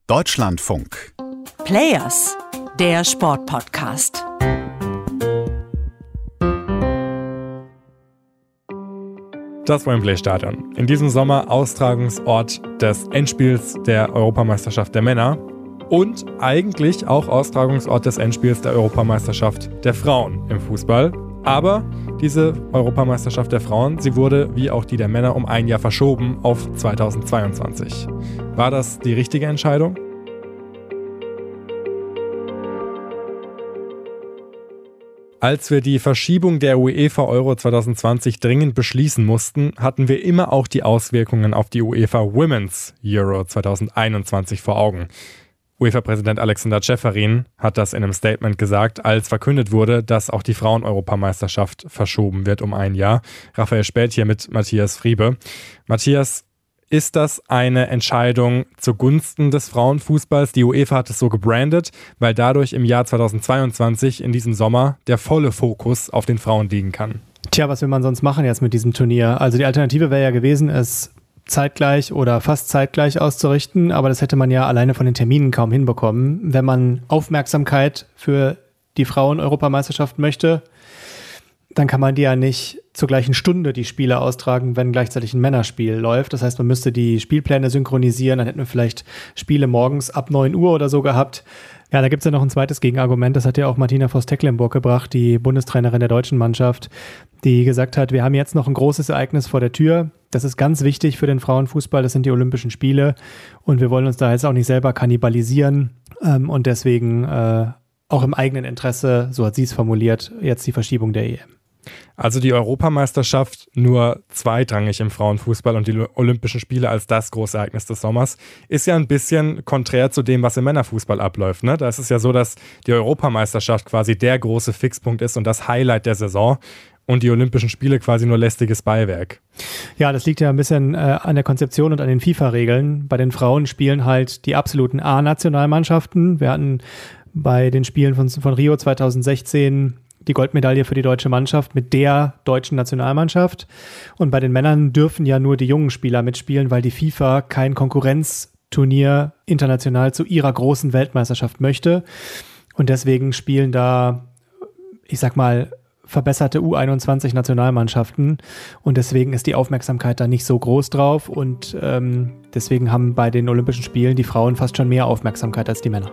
Deutschlandfunk. Players, der Sportpodcast. Das Wembley-Stadion. In diesem Sommer Austragungsort des Endspiels der Europameisterschaft der Männer und eigentlich auch Austragungsort des Endspiels der Europameisterschaft der Frauen im Fußball. Aber diese Europameisterschaft der Frauen, sie wurde wie auch die der Männer um ein Jahr verschoben auf 2022. War das die richtige Entscheidung? Als wir die Verschiebung der UEFA Euro 2020 dringend beschließen mussten, hatten wir immer auch die Auswirkungen auf die UEFA Women's Euro 2021 vor Augen. UEFA-Präsident Alexander Ceferin hat das in einem Statement gesagt, als verkündet wurde, dass auch die Frauen-Europameisterschaft verschoben wird um ein Jahr. Raphael Späth hier mit Matthias Friebe. Matthias, ist das eine Entscheidung zugunsten des Frauenfußballs? Die UEFA hat es so gebrandet, weil dadurch im Jahr 2022 in diesem Sommer der volle Fokus auf den Frauen liegen kann. Tja, was will man sonst machen jetzt mit diesem Turnier? Also die Alternative wäre ja gewesen, es zeitgleich oder fast zeitgleich auszurichten, aber das hätte man ja alleine von den Terminen kaum hinbekommen. Wenn man Aufmerksamkeit für die Frauen-Europameisterschaft möchte, dann kann man die ja nicht zur gleichen Stunde die Spiele austragen, wenn gleichzeitig ein Männerspiel läuft. Das heißt, man müsste die Spielpläne synchronisieren, dann hätten wir vielleicht Spiele morgens ab 9 Uhr oder so gehabt. Ja, da gibt es ja noch ein zweites Gegenargument, das hat ja auch Martina Voss-Tecklenburg gebracht, die Bundestrainerin der deutschen Mannschaft, die gesagt hat, wir haben jetzt noch ein großes Ereignis vor der Tür. Das ist ganz wichtig für den Frauenfußball, das sind die Olympischen Spiele und wir wollen uns da jetzt auch nicht selber kannibalisieren und deswegen auch im eigenen Interesse, so hat sie es formuliert, jetzt die Verschiebung der EM. Also die Europameisterschaft nur zweitrangig im Frauenfußball und die Olympischen Spiele als das große Ereignis des Sommers ist ja ein bisschen konträr zu dem, was im Männerfußball abläuft. Ne? Da ist es ja so, dass die Europameisterschaft quasi der große Fixpunkt ist und das Highlight der Saison und die Olympischen Spiele quasi nur lästiges Beiwerk. Ja, das liegt ja ein bisschen an der Konzeption und an den FIFA-Regeln. Bei den Frauen spielen halt die absoluten A-Nationalmannschaften. Wir hatten bei den Spielen von Rio 2016 die Goldmedaille für die deutsche Mannschaft mit der deutschen Nationalmannschaft. Und bei den Männern dürfen ja nur die jungen Spieler mitspielen, weil die FIFA kein Konkurrenzturnier international zu ihrer großen Weltmeisterschaft möchte. Und deswegen spielen da, ich sag mal, verbesserte U21-Nationalmannschaften. Und deswegen ist die Aufmerksamkeit da nicht so groß drauf. Und deswegen haben bei den Olympischen Spielen die Frauen fast schon mehr Aufmerksamkeit als die Männer.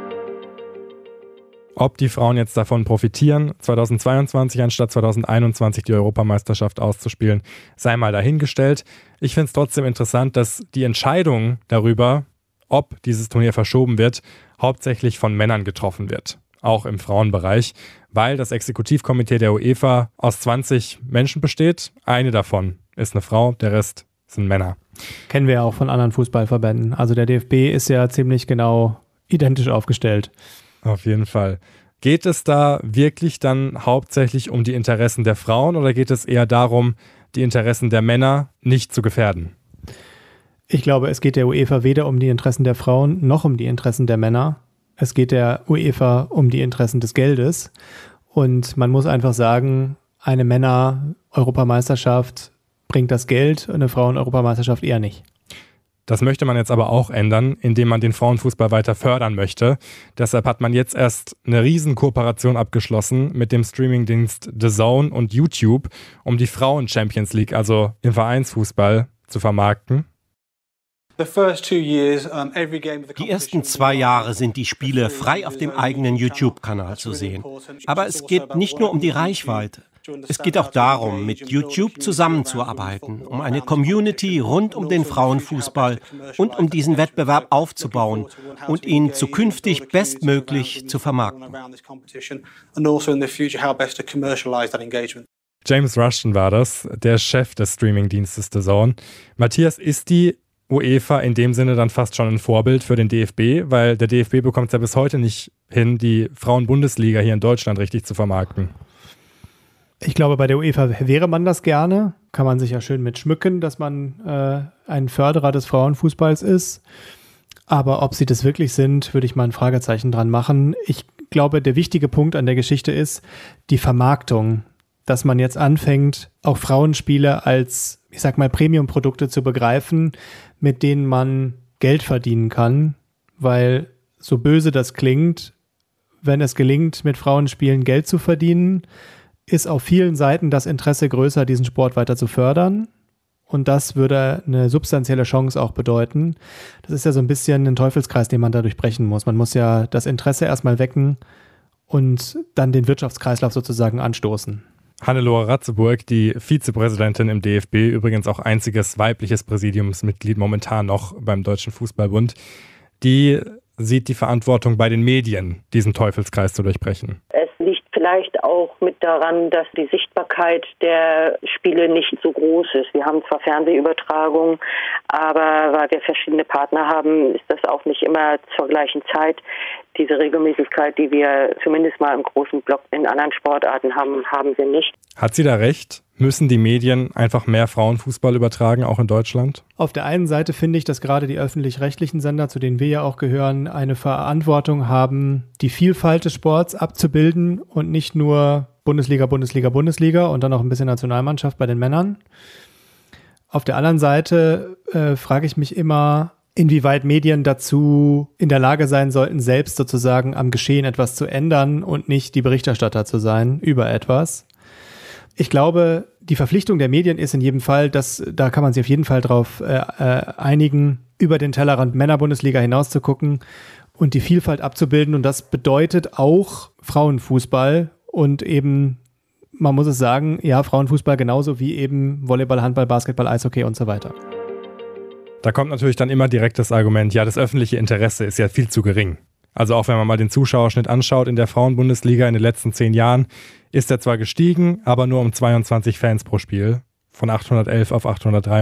Ob die Frauen jetzt davon profitieren, 2022 anstatt 2021 die Europameisterschaft auszuspielen, sei mal dahingestellt. Ich finde es trotzdem interessant, dass die Entscheidung darüber, ob dieses Turnier verschoben wird, hauptsächlich von Männern getroffen wird, auch im Frauenbereich, weil das Exekutivkomitee der UEFA aus 20 Menschen besteht. Eine davon ist eine Frau, der Rest sind Männer. Kennen wir ja auch von anderen Fußballverbänden. Also der DFB ist ja ziemlich genau identisch aufgestellt. Auf jeden Fall. Geht es da wirklich dann hauptsächlich um die Interessen der Frauen oder geht es eher darum, die Interessen der Männer nicht zu gefährden? Ich glaube, es geht der UEFA weder um die Interessen der Frauen noch um die Interessen der Männer. Es geht der UEFA um die Interessen des Geldes. Und man muss einfach sagen, eine Männer-Europameisterschaft bringt das Geld, eine Frauen-Europameisterschaft eher nicht. Das möchte man jetzt aber auch ändern, indem man den Frauenfußball weiter fördern möchte. Deshalb hat man jetzt erst eine riesen Kooperation abgeschlossen mit dem Streamingdienst DAZN und YouTube, um die Frauen-Champions League, also im Vereinsfußball, zu vermarkten. Die ersten 2 Jahre sind die Spiele frei auf dem eigenen YouTube-Kanal zu sehen. Aber es geht nicht nur um die Reichweite. Es geht auch darum, mit YouTube zusammenzuarbeiten, um eine Community rund um den Frauenfußball und um diesen Wettbewerb aufzubauen und ihn zukünftig bestmöglich zu vermarkten. James Rushton war das, der Chef des Streamingdienstes DAZN. Matthias, ist die UEFA in dem Sinne dann fast schon ein Vorbild für den DFB, weil der DFB bekommt es ja bis heute nicht hin, die Frauen-Bundesliga hier in Deutschland richtig zu vermarkten? Ich glaube, bei der UEFA wäre man das gerne. Kann man sich ja schön mit schmücken, dass man ein Förderer des Frauenfußballs ist. Aber ob sie das wirklich sind, würde ich mal ein Fragezeichen dran machen. Ich glaube, der wichtige Punkt an der Geschichte ist die Vermarktung. Dass man jetzt anfängt, auch Frauenspiele als, ich sag mal, Premium-Produkte zu begreifen, mit denen man Geld verdienen kann. weil so böse das klingt, wenn es gelingt, mit Frauenspielen Geld zu verdienen, ist auf vielen Seiten das Interesse größer, diesen Sport weiter zu fördern. Und das würde eine substanzielle Chance auch bedeuten. Das ist ja so ein bisschen ein Teufelskreis, den man dadurch brechen muss. Man muss ja das Interesse erstmal wecken und dann den Wirtschaftskreislauf sozusagen anstoßen. Hannelore Ratzeburg, die Vizepräsidentin im DFB, übrigens auch einziges weibliches Präsidiumsmitglied momentan noch beim Deutschen Fußballbund, die sieht die Verantwortung bei den Medien, diesen Teufelskreis zu durchbrechen. Es liegt vielleicht auch mit daran, dass die Sichtbarkeit der Spiele nicht so groß ist. Wir haben zwar Fernsehübertragungen, aber weil wir verschiedene Partner haben, ist das auch nicht immer zur gleichen Zeit. Diese Regelmäßigkeit, die wir zumindest mal im großen Block in anderen Sportarten haben, haben wir nicht. Hat sie da recht? Müssen die Medien einfach mehr Frauenfußball übertragen, auch in Deutschland? Auf der einen Seite finde ich, dass gerade die öffentlich-rechtlichen Sender, zu denen wir ja auch gehören, eine Verantwortung haben, die Vielfalt des Sports abzubilden und nicht nur Bundesliga, Bundesliga, Bundesliga und dann auch ein bisschen Nationalmannschaft bei den Männern. Auf der anderen Seite frage ich mich immer, inwieweit Medien dazu in der Lage sein sollten, selbst sozusagen am Geschehen etwas zu ändern und nicht die Berichterstatter zu sein über etwas. Ich glaube, die Verpflichtung der Medien ist in jedem Fall, da kann man sich auf jeden Fall drauf einigen, über den Tellerrand Männerbundesliga hinaus zu gucken und die Vielfalt abzubilden. Und das bedeutet auch Frauenfußball und eben, man muss es sagen, ja, Frauenfußball genauso wie eben Volleyball, Handball, Basketball, Eishockey und so weiter. Da kommt natürlich dann immer direkt das Argument, ja, das öffentliche Interesse ist ja viel zu gering. Also auch wenn man mal den Zuschauerschnitt anschaut in der Frauenbundesliga in den letzten 10 Jahren, ist er zwar gestiegen, aber nur um 22 Fans pro Spiel, von 811 auf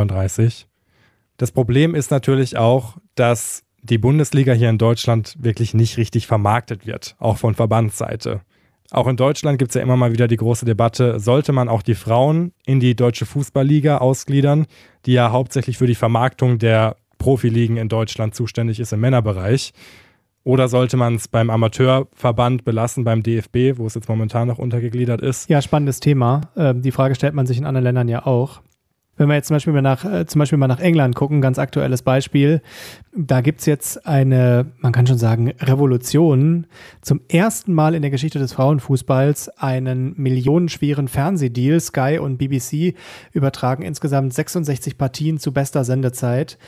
833. Das Problem ist natürlich auch, dass die Bundesliga hier in Deutschland wirklich nicht richtig vermarktet wird, auch von Verbandsseite. Auch in Deutschland gibt es ja immer mal wieder die große Debatte, sollte man auch die Frauen in die Deutsche Fußballliga ausgliedern, die ja hauptsächlich für die Vermarktung der Profiligen in Deutschland zuständig ist im Männerbereich. Oder sollte man es beim Amateurverband belassen, beim DFB, wo es jetzt momentan noch untergegliedert ist? Ja, spannendes Thema. Die Frage stellt man sich in anderen Ländern ja auch. Wenn wir jetzt zum Beispiel mal nach England gucken, ganz aktuelles Beispiel, da gibt es jetzt eine, man kann schon sagen, Revolution. Zum ersten Mal in der Geschichte des Frauenfußballs einen millionenschweren Fernsehdeal. Sky und BBC übertragen insgesamt 66 Partien zu bester Sendezeit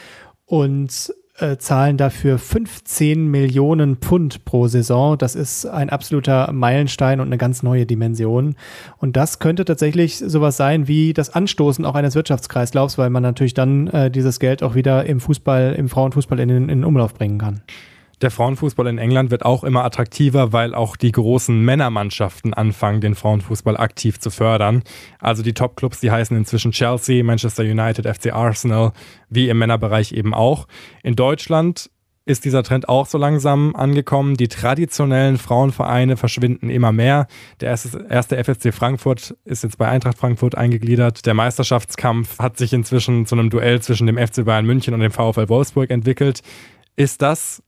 und zahlen dafür 15 Millionen Pfund pro Saison. Das ist ein absoluter Meilenstein und eine ganz neue Dimension. Und das könnte tatsächlich sowas sein wie das Anstoßen auch eines Wirtschaftskreislaufs, weil man natürlich dann dieses Geld auch wieder im Frauenfußball in den Umlauf bringen kann. Der Frauenfußball in England wird auch immer attraktiver, weil auch die großen Männermannschaften anfangen, den Frauenfußball aktiv zu fördern. Also die Top-Clubs, die heißen inzwischen Chelsea, Manchester United, FC Arsenal, wie im Männerbereich eben auch. In Deutschland ist dieser Trend auch so langsam angekommen. Die traditionellen Frauenvereine verschwinden immer mehr. Der erste FSC Frankfurt ist jetzt bei Eintracht Frankfurt eingegliedert. Der Meisterschaftskampf hat sich inzwischen zu einem Duell zwischen dem FC Bayern München und dem VfL Wolfsburg entwickelt. Ist das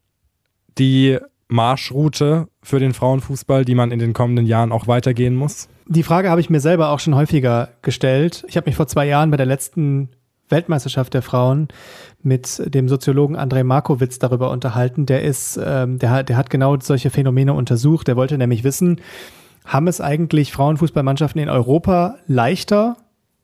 die Marschroute für den Frauenfußball, die man in den kommenden Jahren auch weitergehen muss? Die Frage habe ich mir selber auch schon häufiger gestellt. Ich habe mich vor 2 Jahren bei der letzten Weltmeisterschaft der Frauen mit dem Soziologen Andrej Markowitz darüber unterhalten. Der hat genau solche Phänomene untersucht. Der wollte nämlich wissen, haben es eigentlich Frauenfußballmannschaften in Europa leichter,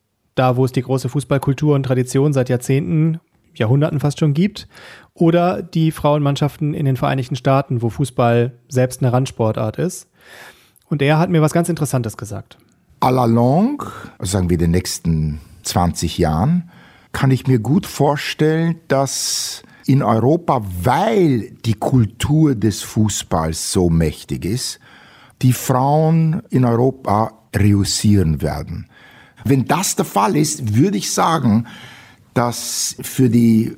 da wo es die große Fußballkultur und Tradition seit Jahrzehnten, Jahrhunderten fast schon gibt, oder die Frauenmannschaften in den Vereinigten Staaten, wo Fußball selbst eine Randsportart ist. Und er hat mir was ganz Interessantes gesagt. À la longue, also sagen wir in den nächsten 20 Jahren, kann ich mir gut vorstellen, dass in Europa, weil die Kultur des Fußballs so mächtig ist, die Frauen in Europa reüssieren werden. Wenn das der Fall ist, würde ich sagen, dass für die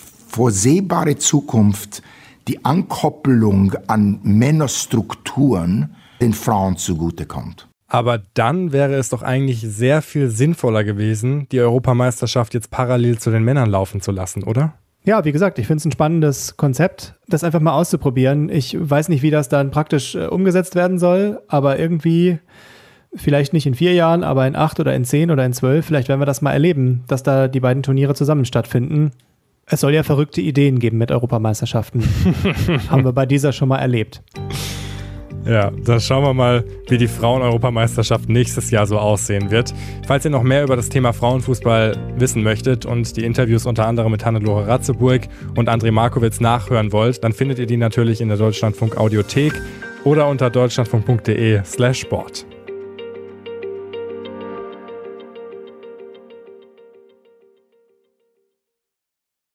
vorsehbare Zukunft die Ankoppelung an Männerstrukturen den Frauen zugutekommt. Aber dann wäre es doch eigentlich sehr viel sinnvoller gewesen, die Europameisterschaft jetzt parallel zu den Männern laufen zu lassen, oder? Ja, wie gesagt, ich finde es ein spannendes Konzept, das einfach mal auszuprobieren. Ich weiß nicht, wie das dann praktisch umgesetzt werden soll, aber irgendwie, vielleicht nicht in 4 Jahren, aber in 8 oder in 10 oder in 12, vielleicht werden wir das mal erleben, dass da die beiden Turniere zusammen stattfinden. Es soll ja verrückte Ideen geben mit Europameisterschaften. Haben wir bei dieser schon mal erlebt. Ja, dann schauen wir mal, wie die Frauen-Europameisterschaft nächstes Jahr so aussehen wird. Falls ihr noch mehr über das Thema Frauenfußball wissen möchtet und die Interviews unter anderem mit Hannelore Ratzeburg und André Markowitz nachhören wollt, dann findet ihr die natürlich in der Deutschlandfunk Audiothek oder unter deutschlandfunk.de/sport.